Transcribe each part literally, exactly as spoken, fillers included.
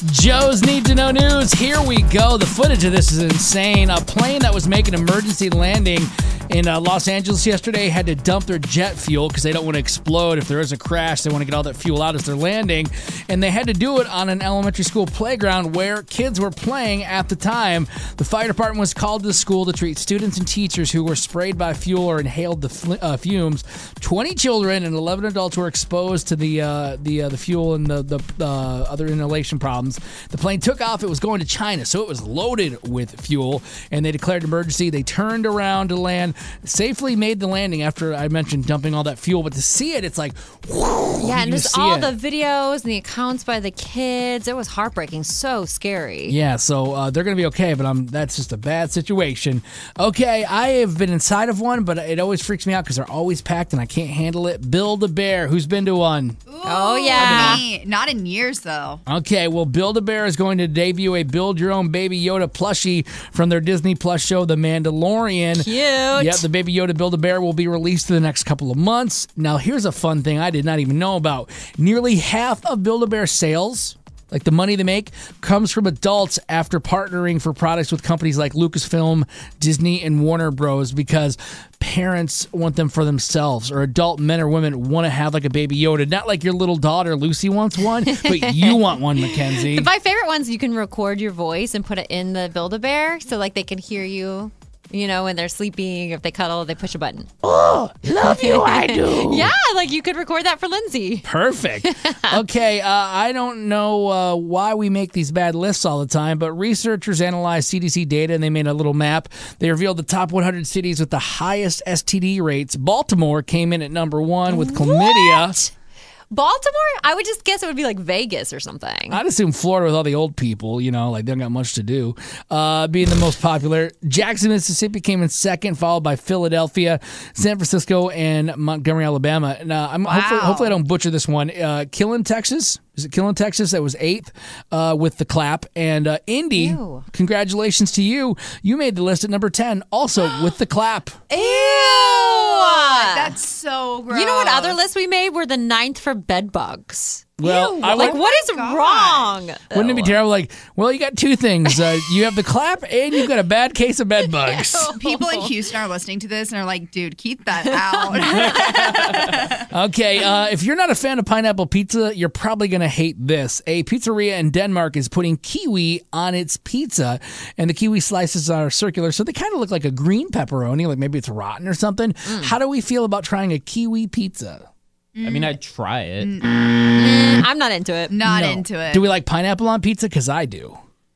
Joe's Need to Know News. Here we go. The footage of this is insane. A plane that was making an emergency landing in uh, Los Angeles yesterday had to dump their jet fuel because they don't want to explode if there is a crash. They want to get all that fuel out as they're landing. And they had to do it on an elementary school playground where kids were playing at the time. The fire department was called to the school to treat students and teachers who were sprayed by fuel or inhaled the fl- uh, fumes. twenty children and eleven adults were exposed to the uh, the uh, the fuel and the, the uh, other inhalation problems. The plane took off. It was going to China, so it was loaded with fuel, and they declared emergency. They turned around to land, safely made the landing after I mentioned dumping all that fuel. But to see it, it's like, whoo, yeah, and just all it. the videos and the accounts by the kids. It was heartbreaking, so scary. Yeah, so uh, they're going to be okay, but I'm, that's just a bad situation. Okay, I have been inside of one, but it always freaks me out because they're always packed and I can't handle it. Build-A-Bear. Who's been to one? Ooh, oh, yeah. me. Not in years, though. Okay, well, Build-A-Bear is going to debut a build-your-own Baby Yoda plushie from their Disney Plus show, The Mandalorian. Cute. Yep, the Baby Yoda Build-A-Bear will be released in the next couple of months. Now, here's a fun thing I did not even know about. Nearly half of Build-A-Bear sales, like the money they make, comes from adults after partnering for products with companies like Lucasfilm, Disney, and Warner Bros. Because parents want them for themselves, or adult men or women want to have like a Baby Yoda. Not like your little daughter Lucy wants one, but you want one, Mackenzie. My favorite ones, you can record your voice and put it in the Build-A-Bear so like they can hear you. You know, when they're sleeping, if they cuddle, they push a button. Oh, love you, I do. Yeah, like you could record that for Lindsay. Perfect. Okay, uh, I don't know uh, why we make these bad lists all the time, but researchers analyzed C D C data and they made a little map. They revealed the top one hundred cities with the highest S T D rates. Baltimore came in at number one with chlamydia. What? Baltimore? I would just guess it would be like Vegas or something. I'd assume Florida with all the old people, you know, like they don't got much to do. Uh, being the most popular. Jackson, Mississippi came in second, followed by Philadelphia, San Francisco, and Montgomery, Alabama. And, uh, I'm, wow. hopefully, hopefully I don't butcher this one. Uh, Killen, Texas. Is it Killen, Texas? That was eighth uh, with the clap. And uh, Indy, Ew. Congratulations to you. You made the list at number ten, also with the clap. Ew! That's so gross. You know what other list we made? We're the ninth for bed bugs. Well, Ew, I like, would, what is gosh. wrong? wouldn't it be terrible? Like, well, you got two things. Uh, you have the clap and you've got a bad case of bed bugs. People in Houston are listening to this and are like, dude, keep that out. Okay, uh, if you're not a fan of pineapple pizza, you're probably going to hate this. A pizzeria in Denmark is putting kiwi on its pizza, and the kiwi slices are circular, so they kind of look like a green pepperoni, like maybe it's rotten or something. Mm. How do we feel about trying a kiwi pizza? I mean, I'd try it. Mm, I'm not into it. Not No. into it. Do we like pineapple on pizza? Because I do.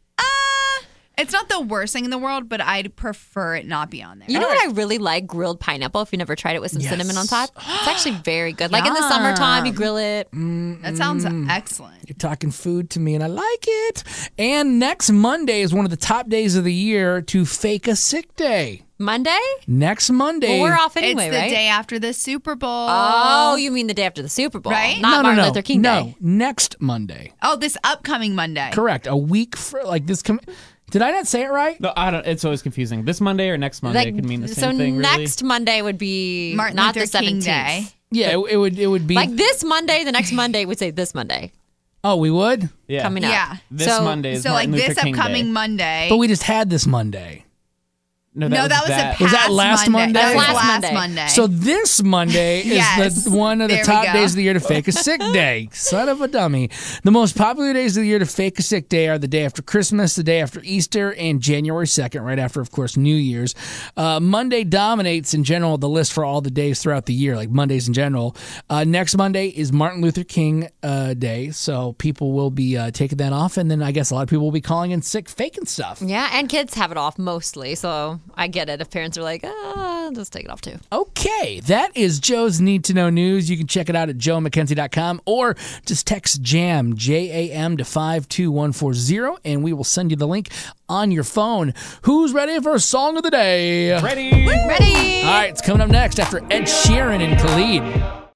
It's not the worst thing in the world, but I'd prefer it not be on there. You know what I really like? Grilled pineapple. If you never tried it with some Yes. cinnamon on top, it's actually very good. Like in the summertime, you grill it. That sounds excellent. You're talking food to me, and I like it. And next Monday is one of the top days of the year to fake a sick day. Monday? Next Monday. Well, we're off anyway, it's the right? day after the Super Bowl. Oh, you mean the day after the Super Bowl, Right? Not no, no, Martin no. Luther King no, Day. next Monday. Oh, this upcoming Monday. Correct. A week for like this. Com- Did I not say it right? No, I don't. It's always confusing. This Monday or next Monday Like, could mean the same so thing. Really. next Monday would be Martin not Luther the King seventeenth. Day. Yeah, it, it would. It would be Like this Monday, the next Monday would say this Monday Oh, we would. yeah. coming up. Yeah. This so, Monday is So Martin like Luther this King upcoming Day. Monday. But we just had this Monday. No, no, was that was that. the past Was that last Monday? That was Last last Monday. Monday. So this Monday is Yes. the one of the There we top go. days of the year to fake a sick day. Son of a dummy. The most popular days of the year to fake a sick day are the day after Christmas, the day after Easter, and January second, right after, of course, New Year's. Uh, Monday dominates in general the list for all the days throughout the year, like Mondays in general. Uh, next Monday is Martin Luther King uh, Day, so people will be uh, taking that off, and then I guess a lot of people will be calling in sick faking stuff. Yeah, and kids have it off mostly, so I get it if parents are like, ah, just take it off too. Okay, that is Joe's Need to Know News. You can check it out at joe mackenzie dot com or just text JAM, J A M, to five two one four zero, and we will send you the link on your phone. Who's ready for Song of the Day? Ready? Ready? All right, it's coming up next after Ed Sheeran and Khalid.